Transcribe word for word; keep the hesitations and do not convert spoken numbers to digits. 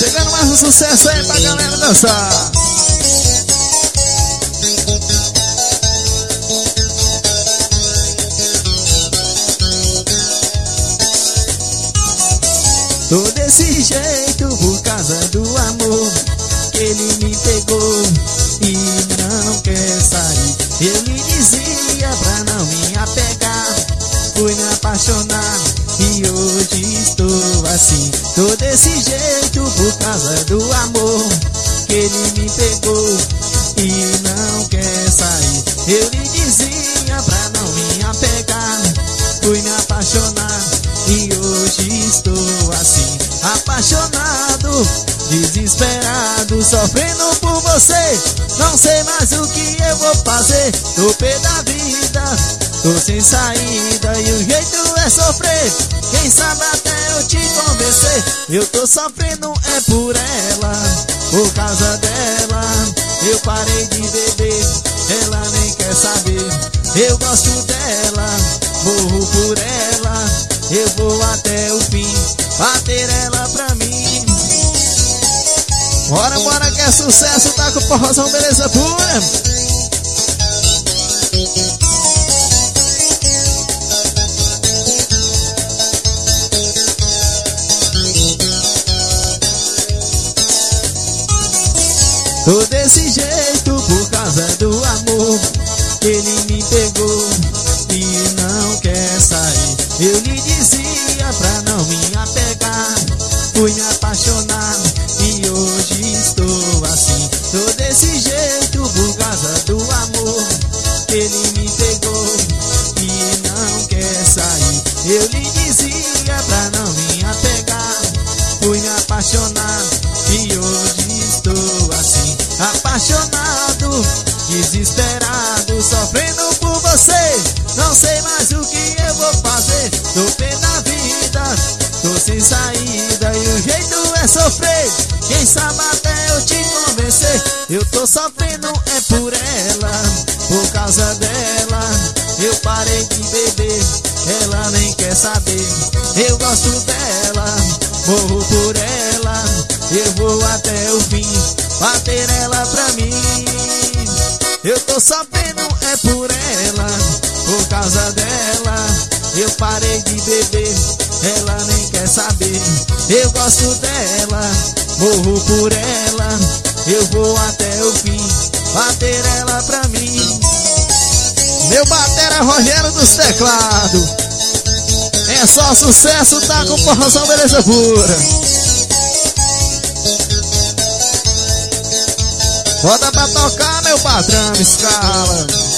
Chegando mais um sucesso aí pra galera dançar. Tô desse jeito por causa do amor que ele me pegou e não quer sair. Eu lhe dizia pra não me apegar, fui me apaixonar e hoje estou assim. Tô desse jeito por causa do amor que ele me pegou e não quer sair. Eu lhe dizia pra não me apegar, fui me apaixonar e hoje estou assim. Apaixonado, desesperado, sofrendo por você. Não sei mais o que eu vou fazer. Tô pé da vida, tô sem saída e o jeito é sofrer. Quem sabe até eu te convencer. Eu tô sofrendo é por ela, por causa dela. Eu parei de beber, ela nem quer saber. Eu gosto dela, morro por ela. Eu vou até o fim, bater ela pra mim. Bora, bora que é sucesso, tá com o porrozão, beleza pura. Tô desse jeito por causa do amor que ele me pegou e não quer sair. Eu lhe dizia pra não me apegar, fui me apaixonar e hoje estou assim. Tô desse jeito por causa do amor que ele me pegou e não quer sair. Eu lhe dizia pra não me apegar, fui me apaixonar e hoje estou assim. Apaixonado, desesperado, sofrendo por você. Não sei mais o que eu vou fazer. Tô pé da vida, tô sem saída e o jeito é sofrer. Quem sabe até eu te convencer. Eu tô sofrendo é por ela, por causa dela. Eu parei de beber, ela nem quer saber. Eu gosto dela, morro por ela. Eu vou até o fim, bater ela pra mim. Eu tô sofrendo é por ela, por causa dela. Eu parei de beber, ela nem quer saber. Eu gosto dela, morro por ela. Eu vou até o fim, bater ela pra mim. Meu batera Rogério dos teclados. É só sucesso, tá com porrozão, beleza pura. Bota pra tocar, meu patrão, escala.